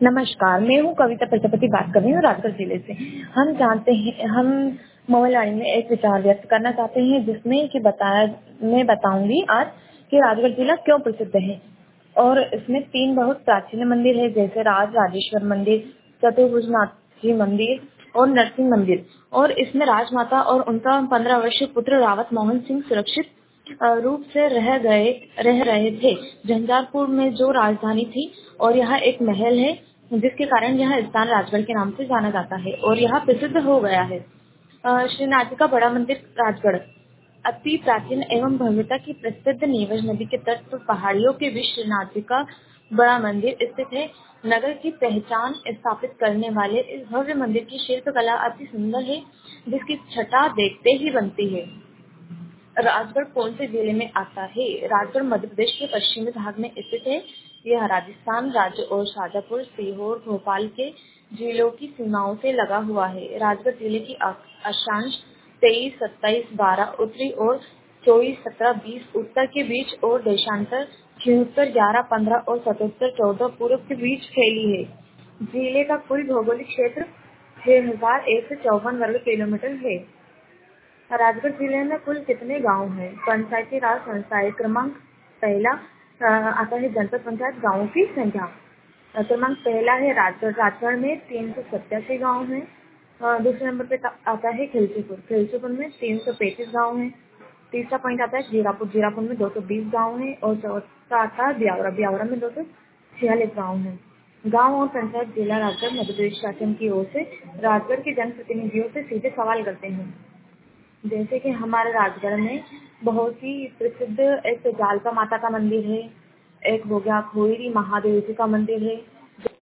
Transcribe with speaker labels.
Speaker 1: नमस्कार, मैं हूँ कविता प्रजापति बात कर रही हूँ राजगढ़ जिले से। हम मोबाइल में एक विचार व्यक्त करना चाहते हैं जिसमें कि मैं बताऊंगी आज कि राजगढ़ जिला क्यों प्रसिद्ध है। और इसमें 3 बहुत प्राचीन मंदिर है, जैसे राजेश्वर मंदिर, चतुर्भुजनाथ मंदिर और नरसिंह मंदिर। और इसमें राजमाता और उनका 15 वर्षीय पुत्र रावत मोहन सिंह सुरक्षित रूप से रह रहे थे झंझारपुर में, जो राजधानी थी। और यहाँ एक महल है जिसके कारण यह स्थान राजगढ़ के नाम से जाना जाता है और यह प्रसिद्ध हो गया है। श्रीनाथ जी का बड़ा मंदिर राजगढ़ अति प्राचीन एवं भव्यता की प्रसिद्ध नीवज नदी के तट पर पहाड़ियों के बीच श्रीनाथ जी का बड़ा मंदिर स्थित है। नगर की पहचान स्थापित करने वाले इस भव्य मंदिर की शिल्पकला अति सुंदर है, जिसकी छटा देखते ही बनती है। राजगढ़ कौन से जिले में आता है? राजगढ़ मध्य प्रदेश के पश्चिमी भाग में स्थित है। यह राजस्थान राज्य और शाजापुर, सीहोर, भोपाल के जिलों की सीमाओं से लगा हुआ है। राजगढ़ जिले की अक्षांश 23, 27, 12 उत्तरी और 24, 17, 20 उत्तर के बीच और देशांतर 76, 11, 15 और 77, 14 पूर्व के बीच फैली है। जिले का कुल भौगोलिक क्षेत्र 6154 वर्ग किलोमीटर है। राजगढ़ जिले में कुल कितने गांव हैं? पंचायती राज संस्थाएं क्रमांक पहला आता है जनपद पंचायत गांवों की संख्या। क्रमांक पहला है राजगढ़ में 387 गांव हैं। दूसरे नंबर पे आता है खिलचीपुर में 335 गांव हैं। तीसरा पॉइंट आता है जीरापुर में 220 गांव हैं और चौथा आता है ब्यावरा में 246 गांव हैं। गांव और पंचायत जिला राजगढ़ मध्य प्रदेश शासन की ओर से राजगढ़ के जनप्रतिनिधियों से सीधे सवाल करते हैं। जैसे कि हमारे राजगढ़ में बहुत ही प्रसिद्ध एक जालका माता का मंदिर है, एक हो गया खोईरी महादेव जी का मंदिर है,